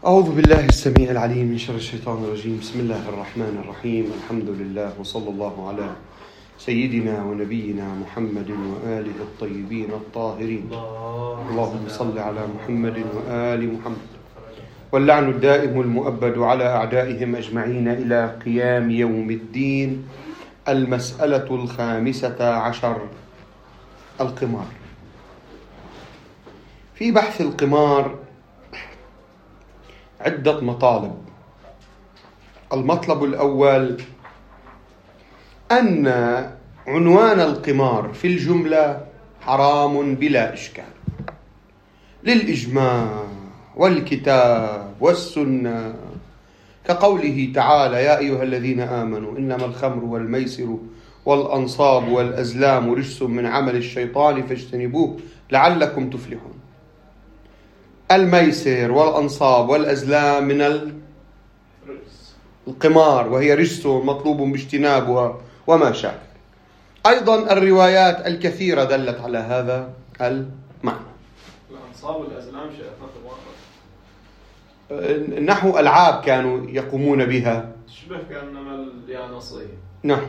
أعوذ بالله السميع العليم من شر الشيطان الرجيم. بسم الله الرحمن الرحيم. الحمد لله وصلى الله على سيدنا ونبينا محمد وآله الطيبين الطاهرين. اللهم صل على محمد وآل محمد. واللعن الدائم المؤبد على أعدائهم أجمعين إلى قيام يوم الدين. المسألة 15: القمار. في بحث القمار عدة مطالب. المطلب الأول أن عنوان القمار في الجملة حرام بلا إشكال للإجماع والكتاب والسنة، كقوله تعالى: يا أيها الذين آمنوا إنما الخمر والميسر والأنصاب والأزلام رجس من عمل الشيطان فاجتنبوه لعلكم تفلحون. الميسر والأنصاب والأزلام من القمار، وهي رجس مطلوب باجتنابها وما شابه. أيضا الروايات الكثيرة دلت على هذا المعنى. الأنصاب والأزلام شيء نحو ألعاب كانوا يقومون بها، تشبه كأنما اليانصية. نعم،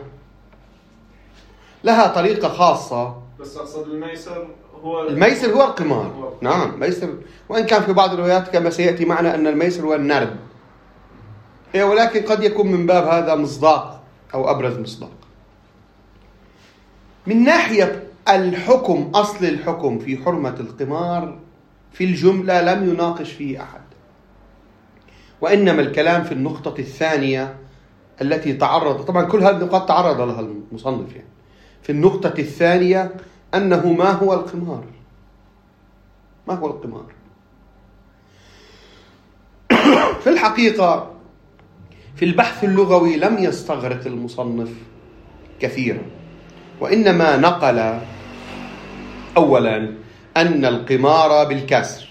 لها طريقة خاصة. بس أقصد الميسر هو القمار. نعم، ميسر، وإن كان في بعض الروايات كما سيأتي معنا أن الميسر هو النرد، ولكن قد يكون من باب هذا مصداق أو أبرز مصداق. من ناحية الحكم، أصل الحكم في حرمة القمار في الجملة لم يناقش فيه أحد، وإنما الكلام في النقطة الثانية التي تعرض، طبعا كل هذه النقاط تعرض لها المصنف في النقطة الثانية، أنه ما هو القمار؟ ما هو القمار؟ في الحقيقة في البحث اللغوي لم يستغرق المصنف كثيرا، وإنما نقل أولا أن القمار بالكسر،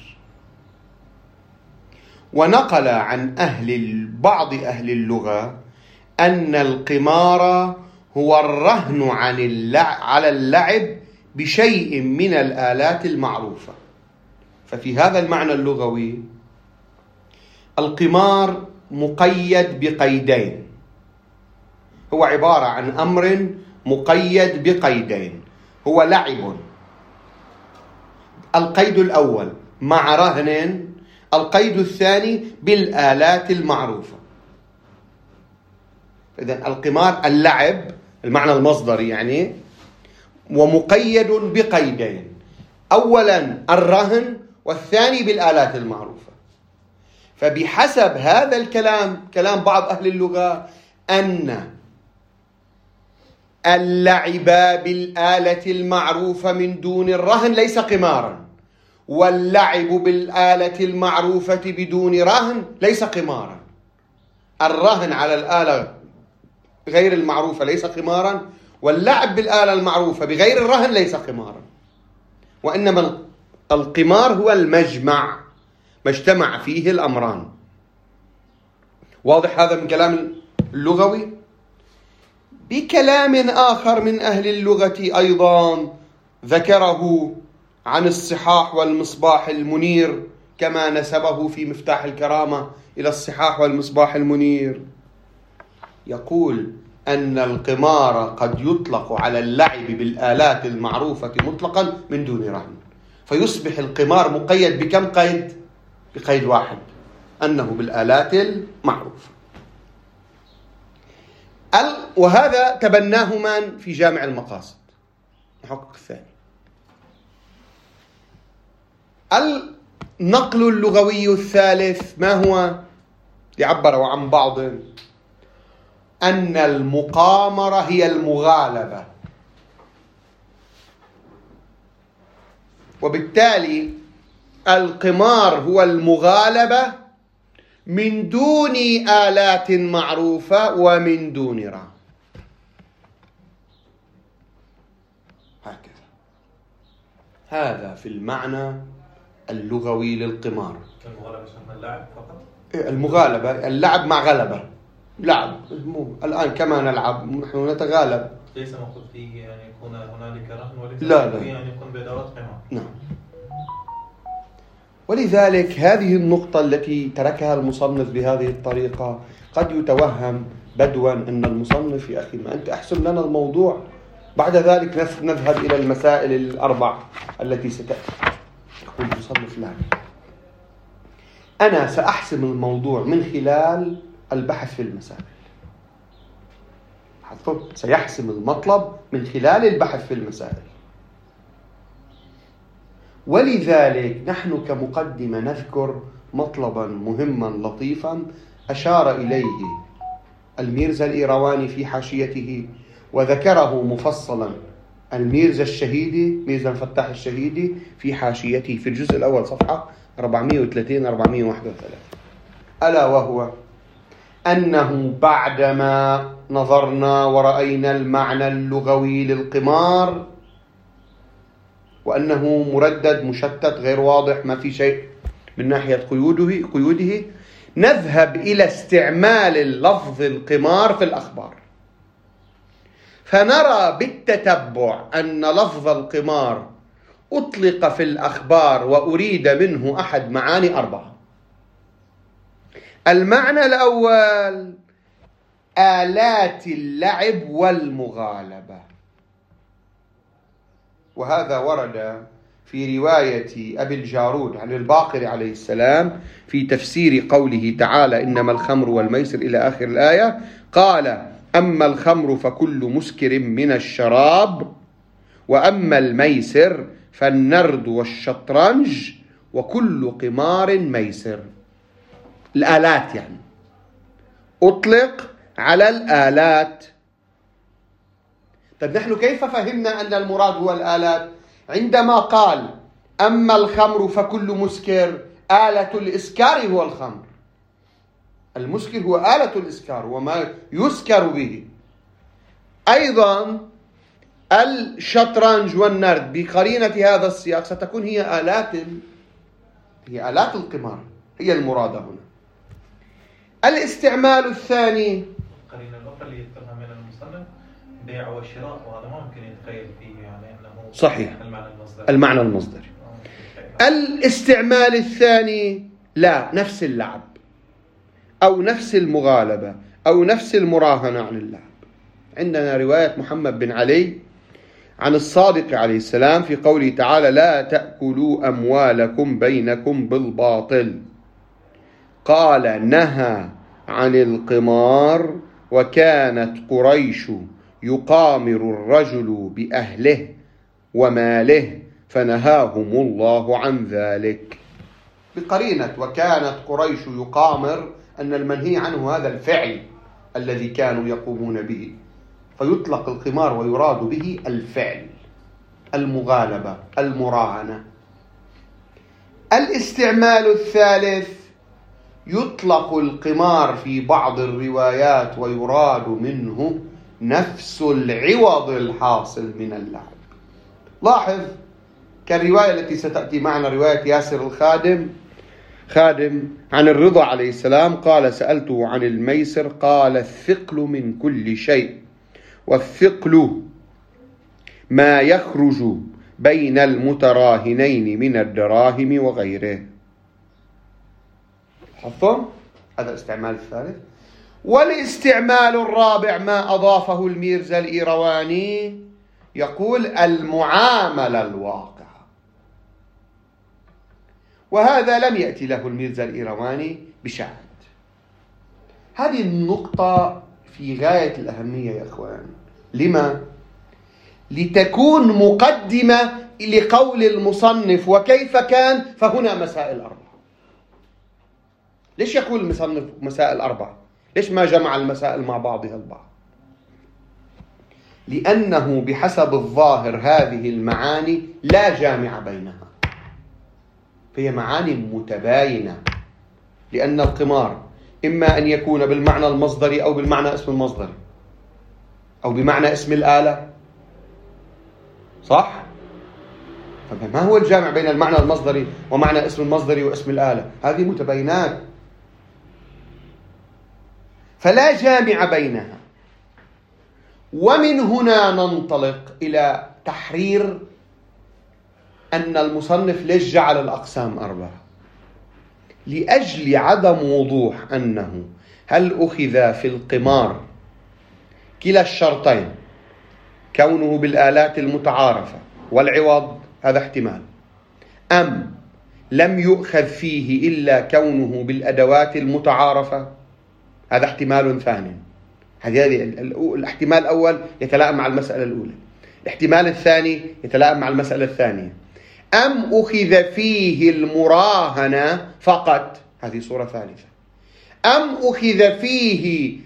ونقل عن بعض أهل اللغة أن القمار هو الرهن على اللعب بشيء من الآلات المعروفة. ففي هذا المعنى اللغوي القمار مقيد بقيدين، هو عبارة عن أمر مقيد بقيدين، هو لعب. القيد الأول مع رهن، القيد الثاني بالآلات المعروفة. إذن القمار اللعب المعنى المصدري يعني، ومقيد بقيدين، أولا الرهن والثاني بالآلات المعروفة. فبحسب هذا الكلام، كلام بعض أهل اللغة، أن اللعب بالآلة المعروفة من دون الرهن ليس قمارا، واللعب بالآلة المعروفة بدون رهن ليس قمارا. الرهن على الآلة غير المعروفة ليس قمارا، واللعب بالآلة المعروفة بغير الرهن ليس قمارا، وإنما القمار هو المجمع، ما اجتمع فيه الأمران. واضح هذا من كلام اللغوي؟ بكلام آخر من أهل اللغة أيضا ذكره عن الصحاح والمصباح المنير، كما نسبه في مفتاح الكرامة إلى الصحاح والمصباح المنير، يقول أن القمار قد يطلق على اللعب بالآلات المعروفة مطلقا من دون رهن، فيصبح القمار مقيد بكم قيد؟ بقيد واحد، أنه بالآلات المعروفة. وهذا تبناه من في جامع المقاصد الحقق الثاني. النقل اللغوي الثالث ما هو؟ يعبر عن بعض أن المقامرة هي المغالبة، وبالتالي القمار هو المغالبة من دون آلات معروفة ومن دون رهن. هكذا هذا في المعنى اللغوي للقمار. المغالبة شامل اللعب فقط؟ المغالبة اللعب مع غلبة، لعب الآن كما نلعب نحن نتغالب، ليس مقصود فيه يعني يكون هنالك رهن، وليس لا يعني يكون بأدوات قمار. نعم. ولذلك هذه النقطة التي تركها المصنف بهذه الطريقة قد يتوهم بدوا أن المصنف يا أخي ما أنت أحسن لنا الموضوع، بعد ذلك نذهب إلى المسائل الأربع التي ستأتي. يقول المصنف لا، أنا سأحسم الموضوع من خلال البحث في المسائل. سيحسم المطلب من خلال البحث في المسائل. ولذلك نحن كمقدمة نذكر مطلبا مهما لطيفا أشار إليه الميرزا الإيرواني في حاشيته، وذكره مفصلا الميرزا الشهيدي، ميرزا الفتاح الشهيدي في حاشيته في الجزء الأول صفحة 430-431، ألا وهو أنه بعدما نظرنا ورأينا المعنى اللغوي للقمار وأنه مردد مشتت غير واضح ما في شيء من ناحية قيوده، نذهب إلى استعمال اللفظ القمار في الأخبار، فنرى بالتتبع أن لفظ القمار أطلق في الأخبار وأريد منه أحد معاني 4. المعنى الأول آلات اللعب والمغالبة، وهذا ورد في رواية أبي الجارود عن الباقر عليه السلام في تفسير قوله تعالى إنما الخمر والميسر إلى آخر الآية، قال أما الخمر فكل مسكر من الشراب، وأما الميسر فالنرد والشطرنج وكل قمار ميسر. الآلات يعني أطلق على الآلات. طيب نحن كيف فهمنا أن المراد هو الآلات؟ عندما قال أما الخمر فكل مسكر، آلة الإسكار هو الخمر، المسكر هو آلة الإسكار وما يسكر به. أيضا الشطرنج والنرد بقرينة هذا السياق ستكون هي آلات القمار، هي المرادة هنا. الاستعمال الثاني القرينة الأخرى اللي يذكرها من المصنف بيع وشراء، وهذا ما ممكن يتخيل فيه يعني أنه صحيح المعنى المصدري. الاستعمال الثاني لا، نفس اللعب أو نفس المغالبة أو نفس المراهنة عن اللعب. عندنا رواية محمد بن علي عن الصادق عليه السلام في قوله تعالى لا تأكلوا أموالكم بينكم بالباطل، قال نهى عن القمار وكانت قريش يقامر الرجل بأهله وماله فنهاهم الله عن ذلك. بقرينة وكانت قريش يقامر أن المنهي عنه هذا الفعل الذي كانوا يقومون به، فيطلق القمار ويراد به الفعل، المغالبة، المراهنة. الاستعمال الثالث يطلق القمار في بعض الروايات ويراد منه نفس العوض الحاصل من اللعب. لاحظ كالرواية التي ستأتي معنا رواية ياسر خادم عن الرضا عليه السلام قال سألته عن الميسر قال الثقل من كل شيء، والثقل ما يخرج بين المتراهنين من الدراهم وغيره. حفظوا هذا الاستعمال الثالث. والاستعمال الرابع ما أضافه الميرزا الإيرواني، يقول المعاملة الواقعة، وهذا لم يأتي له الميرزا الإيرواني بشاهد. هذه النقطة في غاية الأهمية يا أخوان. لما؟ لتكون مقدمة لقول المصنف وكيف كان، فهنا مسائل 4. ليش يقول المصنف مسائل 4؟ ليش ما جمع المسائل مع بعضها البعض؟ لأنه بحسب الظاهر هذه المعاني لا جامع بينها، فهي معاني متباينة، لأن القمار إما أن يكون بالمعنى المصدري أو بالمعنى اسم المصدري أو بمعنى اسم الآلة، صح؟ فما هو الجامع بين المعنى المصدري ومعنى اسم المصدري واسم الآلة؟ هذه متباينات، فلا جامع بينها. ومن هنا ننطلق إلى تحرير أن المصنف ليش جعل الأقسام 4. لأجل عدم وضوح أنه هل أخذ في القمار كلا الشرطين، كونه بالآلات المتعارفة والعوض، هذا احتمال، أم لم يؤخذ فيه إلا كونه بالأدوات المتعارفة، هذا احتمال ثاني. هذه الاحتمال الأول يتلائم مع المسألة الأولى، الاحتمال الثاني يتلائم مع المسألة الثانية. أم أخذ فيه المراهنة فقط، هذه صورة ثالثة. أم أخذ فيه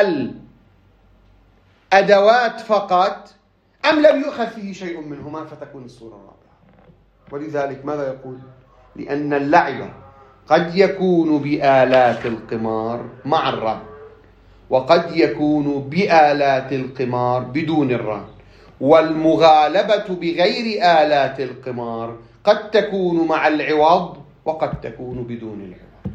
الأدوات فقط، أم لم يؤخذ فيه شيء منهما، فتكون الصورة الرابعة. ولذلك ماذا يقول؟ لأن اللعب قد يكون بآلات القمار مع الرهن، وقد يكون بآلات القمار بدون الرهن، والمغالبة بغير آلات القمار قد تكون مع العوض وقد تكون بدون العوض.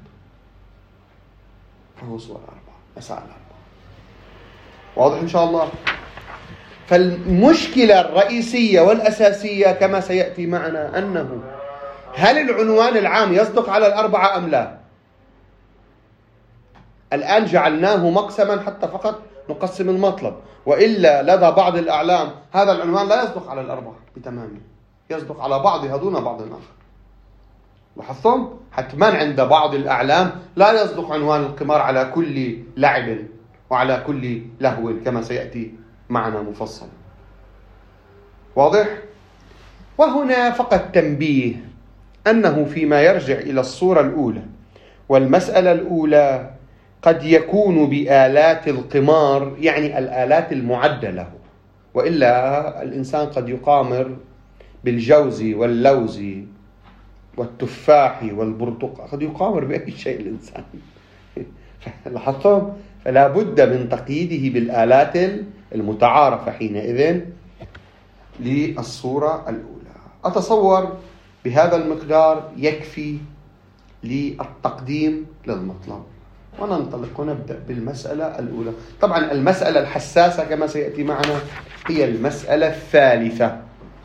فهو صور أربعة، مسائل أربعة. واضح إن شاء الله؟ فالمشكلة الرئيسية والأساسية كما سيأتي معنا أنه هل العنوان العام يصدق على الأربعة أم لا؟ الآن جعلناه مقسما حتى فقط نقسم المطلب، وإلا لدى بعض الأعلام هذا العنوان لا يصدق على الأربعة بتمامه، يصدق على بعضها دون بعض آخر. لاحظتم؟ حتما عند بعض الأعلام لا يصدق عنوان القمار على كل لعب وعلى كل لهو كما سيأتي معنا مفصل. واضح؟ وهنا فقط تنبيه أنه فيما يرجع إلى الصورة الأولى والمسألة الأولى قد يكون بآلات القمار، يعني الآلات المعدة له، وإلا الإنسان قد يقامر بالجوز واللوز والتفاح والبرتقال، قد يقامر بأي شيء الإنسان. لاحظتم؟ فلا بد من تقييده بالآلات المتعارفة حينئذ للصورة الأولى. أتصور بهذا المقدار يكفي للتقديم للمطلب، وننطلق ونبدأ بالمسألة الأولى. طبعا المسألة الحساسة كما سيأتي معنا هي المسألة الثالثة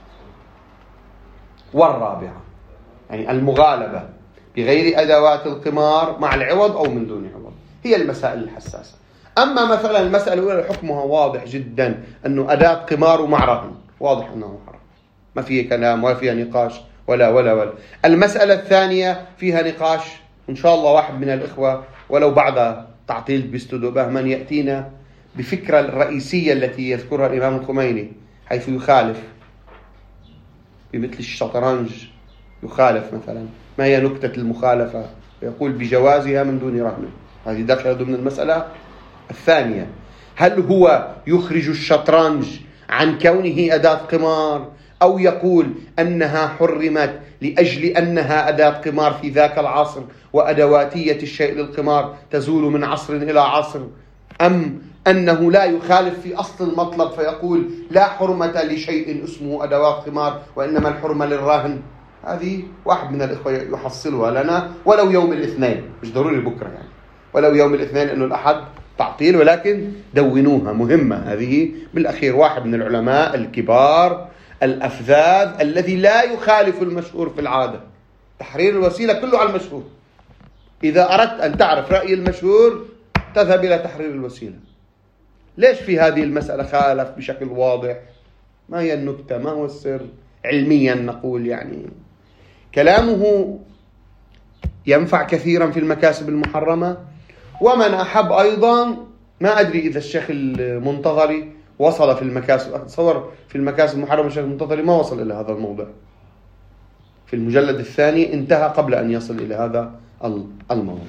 والرابعة، يعني المغالبة بغير أدوات القمار مع العوض أو من دون عوض، هي المسائل الحساسة. أما مثلا المسألة الأولى حكمها واضح جدا، أنه أداة قمار ومع رهن، واضح أنه حرام، ما فيه كلام ولا فيها نقاش ولا. المسألة الثانية فيها نقاش، إن شاء الله واحد من الإخوة ولو بعد تعطيل بيستودو بهمن يأتينا بفكرة الرئيسية التي يذكرها الإمام الخميني، حيث يخالف بمثل الشطرنج، يخالف مثلا ما هي نكتة المخالفة، يقول بجوازها من دون رهن. هذه داخلة ضمن المسألة الثانية. هل هو يخرج الشطرنج عن كونه أداة قمار، أو يقول أنها حرمت لأجل أنها أداة قمار في ذاك العصر، وأدواتية الشيء للقمار تزول من عصر إلى عصر، أم أنه لا يخالف في أصل المطلب فيقول لا حرمة لشيء اسمه أدوات قمار وإنما الحرمة للراهن. هذه واحد من الإخوة يحصلها لنا ولو يوم الاثنين، مش ضروري بكرة يعني، ولو يوم الاثنين، أنه الأحد تعطيل، ولكن دونوها مهمة هذه. بالأخير واحد من العلماء الكبار الأفذاذ الذي لا يخالف المشهور في العادة، تحرير الوسيلة كله على المشهور. إذا أردت أن تعرف رأي المشهور تذهب إلى تحرير الوسيلة. ليش في هذه المسألة خالف بشكل واضح؟ ما هي النكتة؟ ما هو السر؟ علميا نقول يعني كلامه ينفع كثيرا في المكاسب المحرمة. ومن أحب أيضا، ما أدري إذا الشيخ المنتظري وصل في المكاسب، أتصور في المكاسب المحرمة الشيخ المنتظري ما وصل إلى هذا الموضع، في المجلد الثاني انتهى قبل أن يصل إلى هذا الموضع.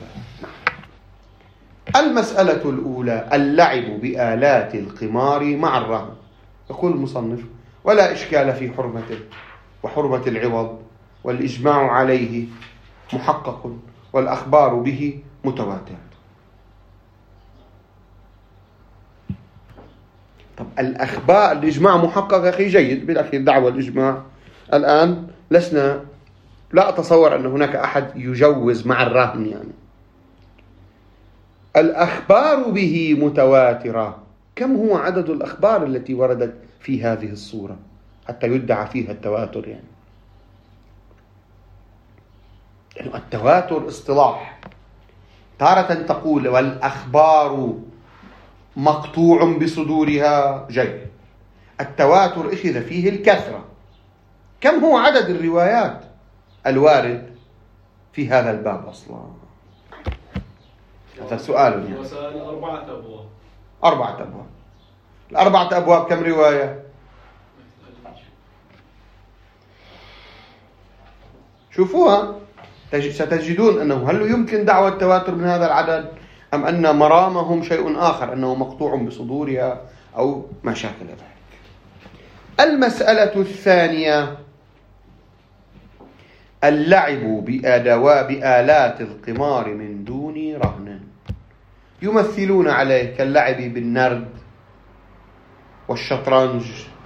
المسألة الأولى اللعب بآلات القمار مع الرهن. يقول المصنف: ولا إشكال في حرمته وحرمة العوض، والإجماع عليه محقق، والأخبار به متواترة. طب الأخبار، الإجماع محقق أخي جيد، بالأخير دعوة الإجماع. الآن لا أتصور أن هناك أحد يجوز مع الرهن يعني. الأخبار به متواترة، كم هو عدد الأخبار التي وردت في هذه الصورة حتى يدعى فيها التواتر يعني؟ يعني التواتر اصطلاح. تارة تقول والأخبار مقطوع بصدورها، جيد. التواتر أخذ فيه الكثرة. كم هو عدد الروايات الوارد في هذا الباب أصلا؟ هذا سؤال يعني. وسأل 4 أبواب. 4 أبواب. ال4 أبواب كم رواية؟ شوفوها ستجدون أنه هل يمكن دعوى التواتر من هذا العدد، أم أن مرامهم شيء آخر، أنه مقطوع بصدورها أو ما شاكل ذلك. المسألة الثانية اللعب بآلات القمار من دون رهن. يمثلون عليه كاللعب بالنرد والشطرنج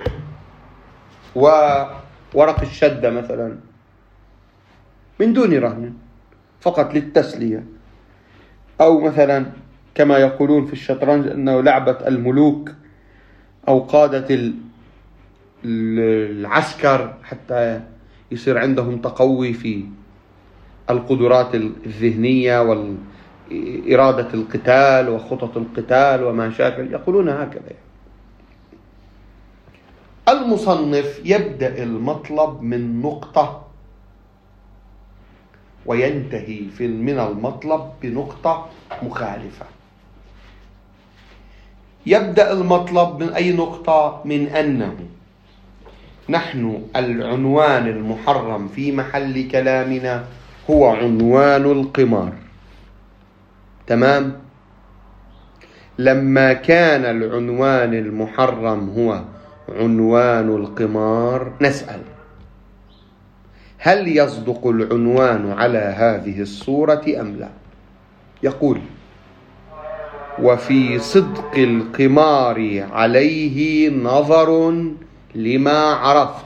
وورق الشدة مثلا، من دون رهن، فقط للتسلية. أو مثلا كما يقولون في الشطرنج أنه لعبة الملوك أو قادة العسكر، حتى يصير عندهم تقوي في القدرات الذهنية وإرادة القتال وخطط القتال وما شاكل، يقولون هكذا. المصنف يبدأ المطلب من نقطة وينتهي من المطلب بنقطة مخالفة. يبدأ المطلب من أي نقطة؟ من أنه نحن العنوان المحرم في محل كلامنا هو عنوان القمار، تمام؟ لما كان العنوان المحرم هو عنوان القمار، نسأل هل يصدق العنوان على هذه الصورة أم لا؟ يقول وفي صدق القمار عليه نظر لما عرفت.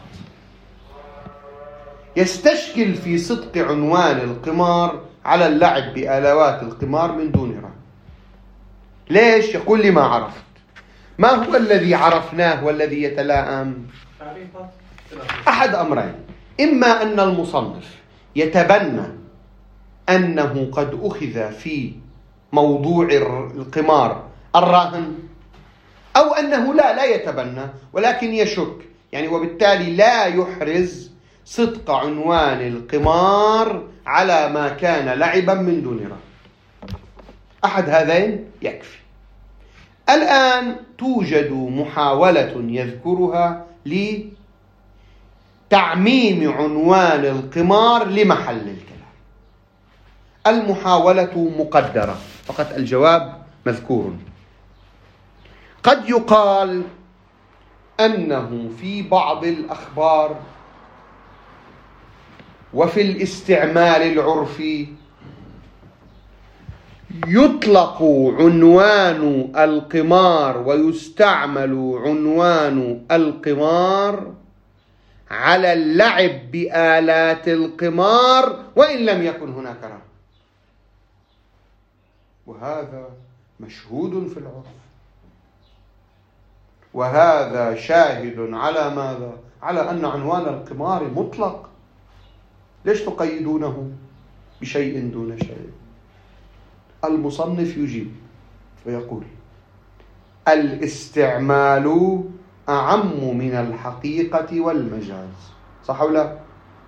يستشكل في صدق عنوان القمار على اللعب بآلات القمار من دون رهن. ليش؟ يقول لما عرفت. ما هو الذي عرفناه والذي يتلائم؟ أحد أمرين: إما أن المصنف يتبنى أنه قد أخذ في موضوع القمار الراهن، أو أنه لا يتبنى ولكن يشك، يعني وبالتالي لا يحرز صدق عنوان القمار على ما كان لعبا من دون رهن. أحد هذين يكفي. الآن توجد محاولة يذكرها لتعميم عنوان القمار لمحل الكلام. المحاولة مقدرة، فقط الجواب مذكور. قد يقال أنه في بعض الأخبار وفي الاستعمال العرفي يطلق عنوان القمار ويستعمل عنوان القمار على اللعب بآلات القمار وإن لم يكن هناك رهن، وهذا مشهود في العرف، وهذا شاهد على ماذا؟ على أن عنوان القمار مطلق. ليش تقيدونه بشيء دون شيء؟ المصنف يجيب ويقول الاستعمال أعم من الحقيقة والمجاز، صح ولا لا؟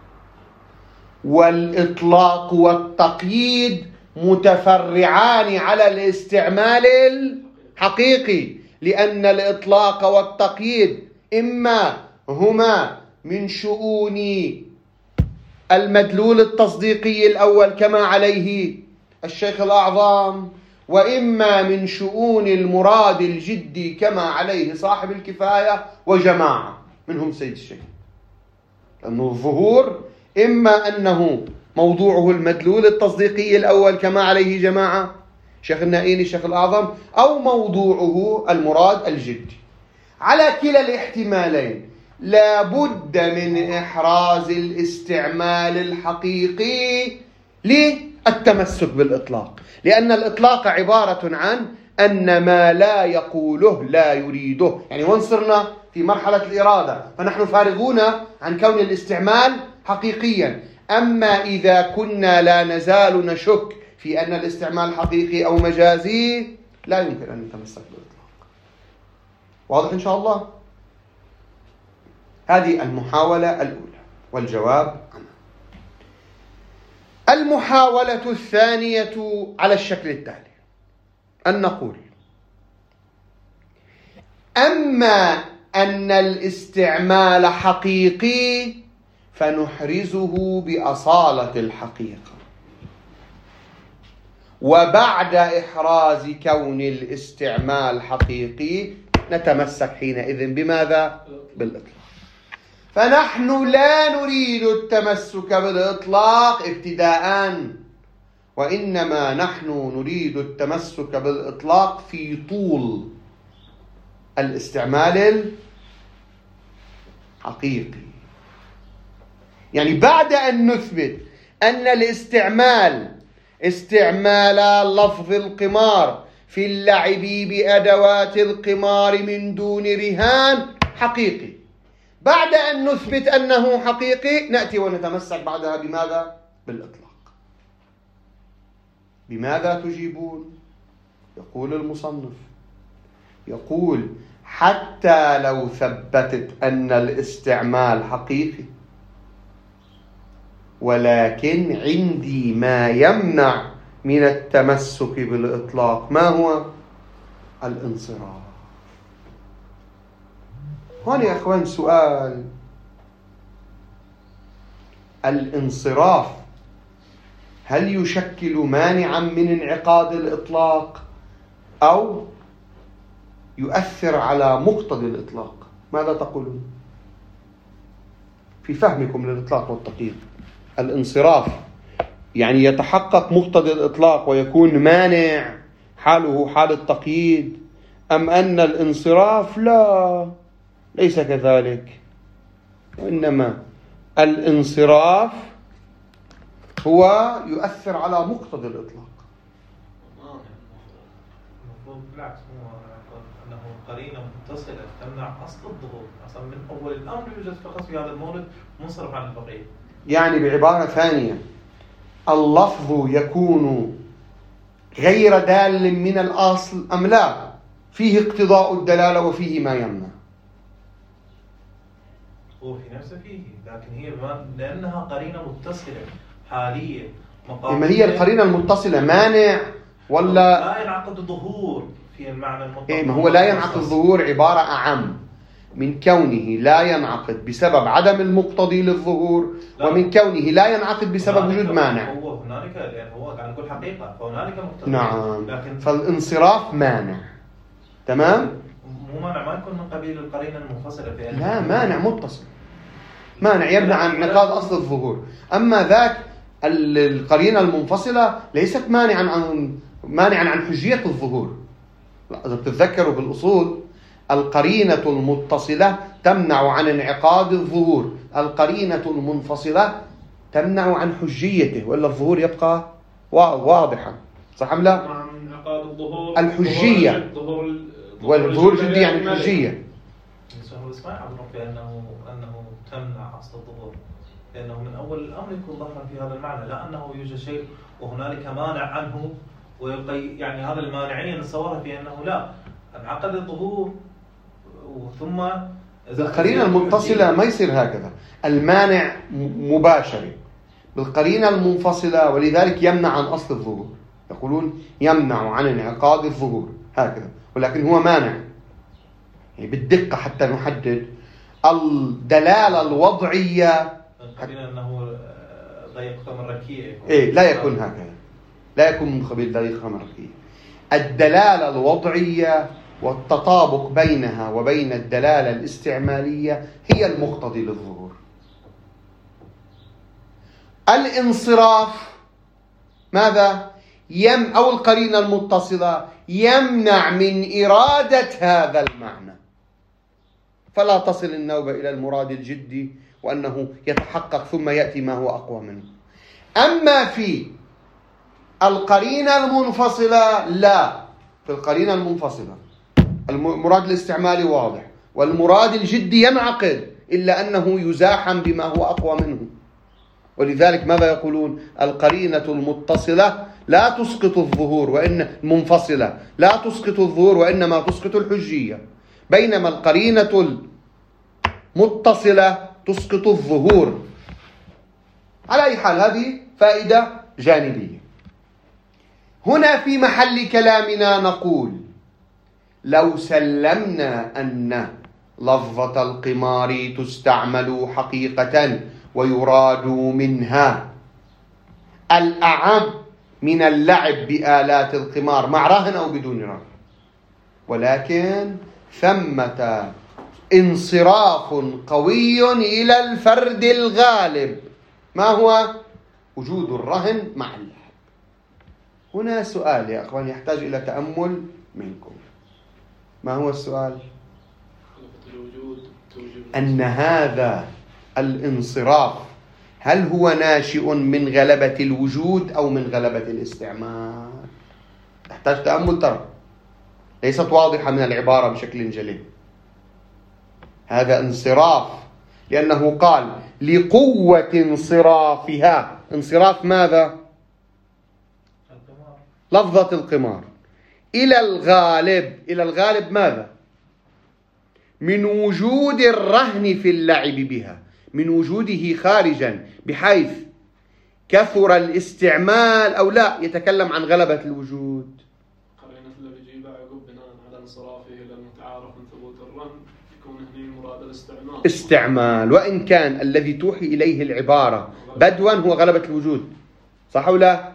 والإطلاق والتقييد متفرعان على الاستعمال الحقيقي، لأن الإطلاق والتقييد إما هما من شؤون المدلول التصديقي الأول كما عليه الشيخ الأعظم، وإما من شؤون المراد الجدي كما عليه صاحب الكفاية وجماعة منهم سيد الشيخ. لأنه الظهور إما أنه موضوعه المدلول التصديقي الأول كما عليه جماعة شيخ النائيني الشيخ الأعظم، أو موضوعه المراد الجدي. على كلا الاحتمالين لا بد من إحراز الاستعمال الحقيقي للتمسك بالإطلاق، لأن الإطلاق عبارة عن أن ما لا يقوله لا يريده، يعني وانصرنا في مرحلة الإرادة فنحن فارغون عن كون الاستعمال حقيقيا. أما إذا كنا لا نزال نشك في أن الاستعمال حقيقي أو مجازي لا يمكن أن نتمسك بالإطلاق. واضح إن شاء الله؟ هذه المحاولة الأولى والجواب عنها. المحاولة الثانية على الشكل التالي، أن نقول: أما أن الاستعمال حقيقي فنحرزه بأصالة الحقيقة، وبعد إحراز كون الاستعمال حقيقي نتمسك حينئذ بماذا؟ بالإطلاق. فنحن لا نريد التمسك بالإطلاق ابتداءً، وإنما نحن نريد التمسك بالإطلاق في طول الاستعمال الحقيقي. يعني بعد أن نثبت أن الاستعمال استعمال لفظ القمار في اللعب بأدوات القمار من دون رهان حقيقي، بعد أن نثبت أنه حقيقي نأتي ونتمسك بعدها بماذا؟ بالإطلاق. بماذا تجيبون؟ يقول المصنف، يقول: حتى لو ثبتت أن الاستعمال حقيقي، ولكن عندي ما يمنع من التمسك بالإطلاق. ما هو؟ الانصراف. هون يا أخوان سؤال: الانصراف هل يشكل مانعا من انعقاد الإطلاق أو يؤثر على مقتضى الإطلاق؟ ماذا تقولون في فهمكم للإطلاق والتقييد؟ الانصراف يعني يتحقق مقتضى الإطلاق ويكون مانع حاله حال التقييد، أم أن الانصراف لا ليس كذلك، وإنما الانصراف هو يؤثر على مقتضى الإطلاق؟ المفروض بالعكس، أنه قرينة متصلة تمنع أصل الظهور. أصلا من أول الأمر يوجد فقط في هذا المورد منصرف عن البقية. يعني بعبارة ثانية، اللفظ يكون غير دال من الأصل أم لا؟ فيه اقتضاء الدلالة وفيه ما يمنع. هو في نفسه فيه، لكن هي لأنها قرينة متصلة حالية مقابلة. ما هي القرينة المتصلة مانع ولا لا ينعقد الظهور في المعنى المطلق؟ ما هو لا ينعقد الظهور عبارة أعم من كونه لا ينعقد بسبب عدم المقتضي للظهور، ومن كونه لا ينعقد بسبب وجود مانع. هو هنالك، لأن هو قاعد نقول حقيقة، فهنالك مقتضي. نعم، لكن فالانصراف مانع. تمام؟ مو مانع، ما يكون من قبيل القرينة المنفصلة في لا، مانع متصل، مانع يبنى عن انعقاد أصل الظهور. أما ذاك القرينة المنفصلة ليست مانعا عن حجية الظهور. إذا بتتذكروا بالأصول، القرينة المتصلة تمنع عن انعقاد الظهور، القرينة المنفصلة تمنع عن حجيته، وإلا الظهور يبقى واضحا. صح أم لا؟ انعقاد الظهور الحجية، والظهور جدي يعني الحجية. بس ما يعبرون بأنه تمنع أصل الظهور، لأنه من أول الأمر يكون ظاهرا في هذا المعنى، لا أنه يوجد شيء وهنالك مانع عنه يعني هذا المانعين نتصورها في أنه لا انعقد الظهور ثم بالقرينة المتصلة ما يصير هكذا، المانع مباشر بالقرينة المنفصلة، ولذلك يمنع عن أصل الظهور. يقولون يمنع عن انعقاد الظهور هكذا، ولكن هو مانع. يعني بالدقة حتى نحدد الدلالة الوضعية، قلنا أنه ضيق خمر ركية. لا يكون هكذا، لا يكون من قبيل ضيق خمر ركية. الدلالة الوضعية والتطابق بينها وبين الدلالة الاستعمالية هي المقتضي للظهور. الانصراف ماذا؟ أو القرينة المتصلة يمنع من إرادة هذا المعنى، فلا تصل النوبة إلى المراد الجدي وأنه يتحقق ثم يأتي ما هو أقوى منه. أما في القرينة المنفصلة لا، في القرينة المنفصلة المراد الاستعمالي واضح، والمراد الجدي ينعقد، إلا أنه يزاحم بما هو أقوى منه. ولذلك ماذا يقولون؟ القرينة المتصلة لا تسقط الظهور، وإن منفصلة لا تسقط الظهور وإنما تسقط الحجية، بينما القرينة المتصلة تسقط الظهور. على أي حال هذه فائدة جانبية. هنا في محل كلامنا نقول: لو سلمنا أن لفظة القمار تستعمل حقيقة ويراد منها الأعم من اللعب بآلات القمار مع رهن أو بدون رهن، ولكن ثمة انصراف قوي إلى الفرد الغالب، ما هو؟ وجود الرهن مع اللعب. هنا سؤال يا أخوان يحتاج إلى تأمل منكم. ما هو السؤال؟ أن هذا الانصراف هل هو ناشئ من غلبة الوجود أو من غلبة الاستعمال؟ تحتاج تأمل، ترى ليست واضحة من العبارة بشكل جلي. هذا انصراف لأنه قال لقوة انصرافها. انصراف ماذا؟ لفظة القمار إلى الغالب. إلى الغالب ماذا؟ من وجود الرهن في اللعب بها، من وجوده خارجا بحيث كثر الاستعمال أو لا، يتكلم عن غلبة الوجود. قرينة اللي بيجيبها عقب بناء على انصرافه إلى المتعارف من ثبوت الرهن يكون هنا مراد الاستعمال. استعمال، وإن كان الذي توحي إليه العبارة بدوا هو غلبة الوجود، صح ولا لا؟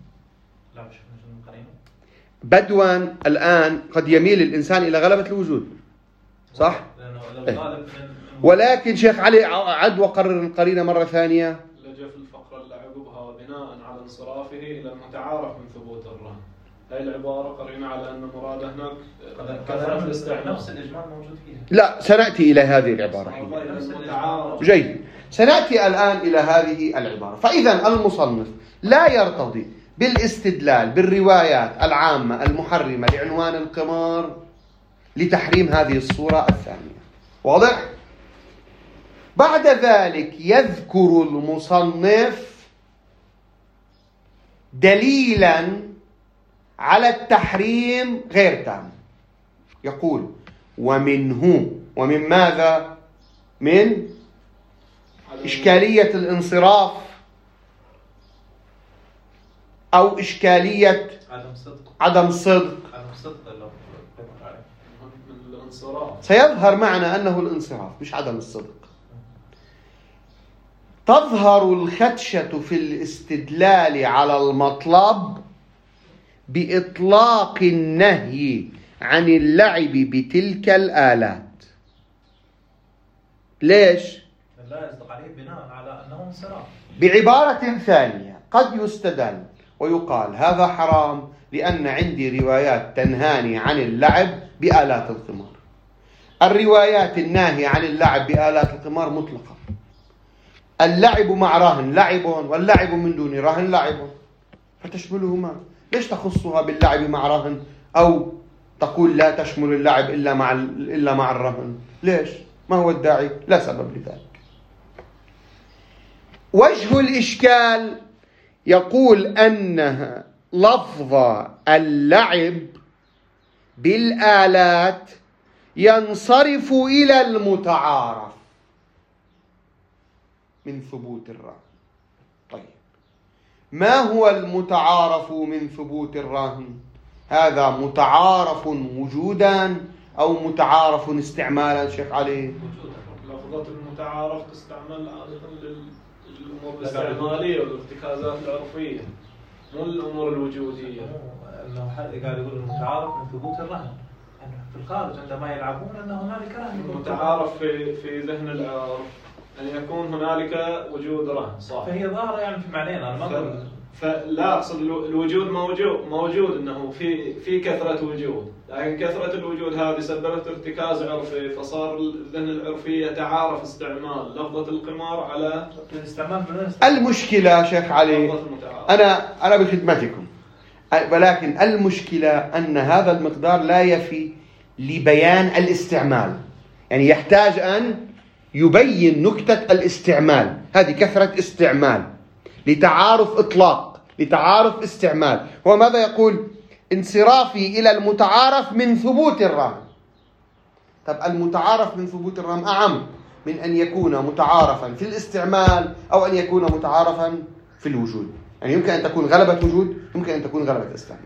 بدوا الآن قد يميل الإنسان إلى غلبة الوجود، صح؟ ولكن شيخ علي عد وقرر القرينة مرة ثانية. لجأ في الفقرة اللي عقبها بناء على انصرافه إلى المتعارف من ثبوت الرهن. هاي العبارة قرينة على أن مراد هناك كثرة الاستعمال. نفس الإجمال موجود فيها. لا، سنأتي إلى هذه العبارة. جيد، سنأتي الآن إلى هذه العبارة. فإذا المصنف لا يرتضي بالاستدلال بالروايات العامة المحرمة لعنوان القمار لتحريم هذه الصورة الثانية. واضح؟ بعد ذلك يذكر المصنف دليلا على التحريم غير تام. يقول: ومنه، ومن ماذا؟ من إشكالية الانصراف أو إشكالية عدم صدق. سيظهر معنا أنه الانصراف مش عدم الصدق. تظهر الخدشة في الاستدلال على المطلب بإطلاق النهي عن اللعب بتلك الآلات. ليش؟ لا يصدق عليه بناء على أنه انصراف. بعبارة ثانية قد يستدل ويقال هذا حرام لأن عندي روايات تنهاني عن اللعب بآلات القمار. الروايات الناهية عن اللعب بآلات القمار مطلقة. اللعب مع رهن لعب، واللعب من دون رهن لعب، فتشملهما. ليش تخصها باللعب مع رهن أو تقول لا تشمل اللعب إلا مع الرهن؟ ليش؟ ما هو الداعي؟ لا سبب لذلك. وجه الإشكال يقول أنها لفظ اللعب بالآلات ينصرف إلى المتعارف من ثبوت الرهن. طيب، ما هو المتعارف من ثبوت الرهن؟ هذا متعارف وجودا أو متعارف استعمالا شيخ علي؟ لفظة المتعارف تستعمل للأمور الاستعمالية والارتكازات العرفية، مو الأمور الوجودية. أنه قاعد يقول المتعارف من ثبوت الرهن في الخارج عندما يلعبون أن هنالك رهن. المتعارف في ذهن العارف أن يكون هنالك وجود رهن، صح؟ فهي ظاهرة يعني في معنيين. أنا ما فلا أقصد الوجود موجود أنه في كثرة وجود، لكن كثرة الوجود هذه سببت ارتكاز عرفي، فصار الذهن العرفي يتعارف استعمال لفظة القمار على الاستعمال. المشكلة شيخ علي أنا بخدمتكم، ولكن المشكلة أن هذا المقدار لا يفي لبيان الاستعمال. يعني يحتاج أن يبين نكتة الاستعمال، هذه كثرة استعمال لتعارف إطلاق، لتعارف استعمال. هو ماذا يقول؟ انصرافي إلى المتعارف من ثبوت الرهن. طب المتعارف من ثبوت الرهن أعم من أن يكون متعارفا في الاستعمال أو أن يكون متعارفا في الوجود. يعني يمكن أن تكون غلبة وجود، يمكن أن تكون غلبة استعمال.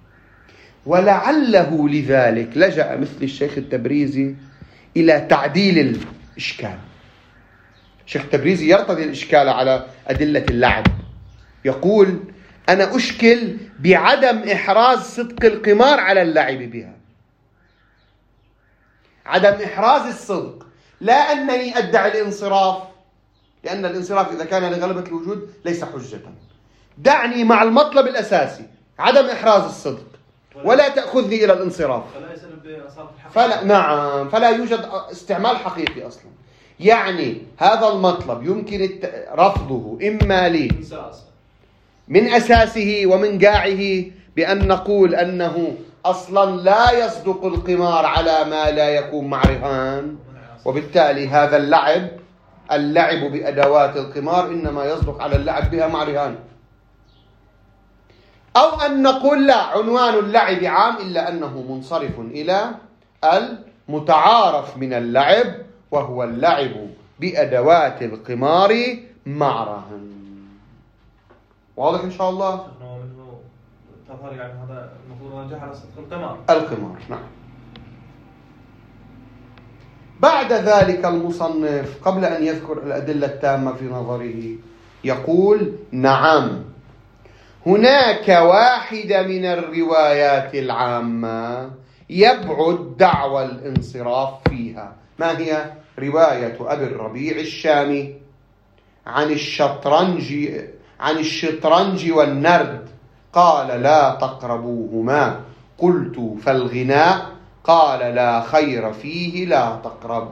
ولعله لذلك لجأ مثل الشيخ التبريزي إلى تعديل الإشكال. الشيخ التبريزي يرتضي الإشكال على أدلة اللعب، يقول أنا أشكل بعدم إحراز صدق القمار على اللعب بها، عدم إحراز الصدق، لا أنني أدعي الانصراف، لأن الانصراف إذا كان لغلبة الوجود ليس حجة. دعني مع المطلب الأساسي عدم إحراز الصدق، ولا تأخذني إلى الانصراف. فلا يوجد استعمال حقيقي أصلا. يعني هذا المطلب يمكن رفضه إما من أساسه ومن قاعه بأن نقول أنه أصلا لا يصدق القمار على ما لا يكون مع رهان، وبالتالي هذا اللعب بأدوات القمار إنما يصدق على اللعب بها مع رهان. أو أن نقول لا، عنوان اللعب عام إلا أنه منصرف إلى المتعارف من اللعب، وهو اللعب بأدوات القمار مع رهن. واضح إن شاء الله؟ تظهر يعني هذا المفروض جعل صدق القمار. نعم. بعد ذلك المصنف قبل أن يذكر الأدلة التامة في نظره يقول نعم، هناك واحدة من الروايات العامة يبعد دعوى الانصراف فيها. ما هي؟ رواية أبي الربيع الشامي عن الشطرنج والنرد، قال لا تقربوهما، قلت فالغناء، قال لا خير فيه لا تقرب.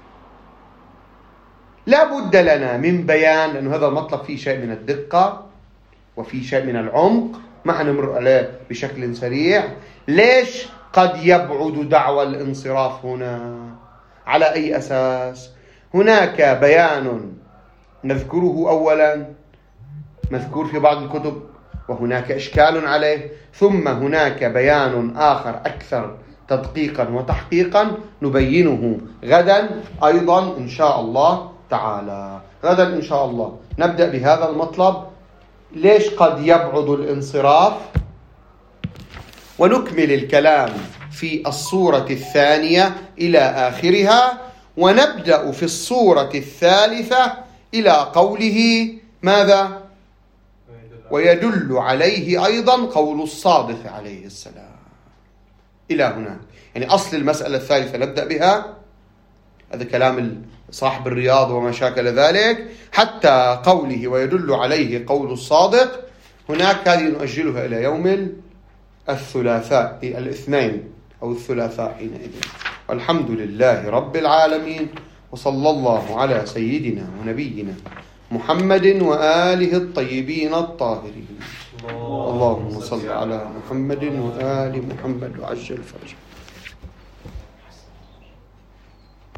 لا بد لنا من بيان، لأن هذا المطلب فيه شيء من الدقة وفي شيء من العمق، ما حنمر عليه بشكل سريع. ليش قد يبعد دعوى الانصراف هنا؟ على أي أساس؟ هناك بيان نذكره أولا، مذكور في بعض الكتب وهناك إشكال عليه، ثم هناك بيان آخر أكثر تدقيقا وتحقيقا نبينه غدا أيضا إن شاء الله تعالى. غدا إن شاء الله نبدأ بهذا المطلب، ليش قد يبعد الانصراف، ونكمل الكلام في الصورة الثانية إلى آخرها، ونبدأ في الصورة الثالثة إلى قوله ماذا؟ ويدل عليه أيضا قول الصادق عليه السلام. إلى هنا يعني أصل المسألة الثالثة نبدأ بها، هذا كلام صاحب الرياض وما شاكل ذلك، حتى قوله ويدل عليه قول الصادق. هناك هذه نؤجلها إلى يوم الثلاثاء، الاثنين أو الثلاثاء حينئذ. والحمد لله رب العالمين، وصلى الله على سيدنا ونبينا محمد وآله الطيبين الطاهرين. اللهم صل على محمد وآل محمد وعجل فرجه.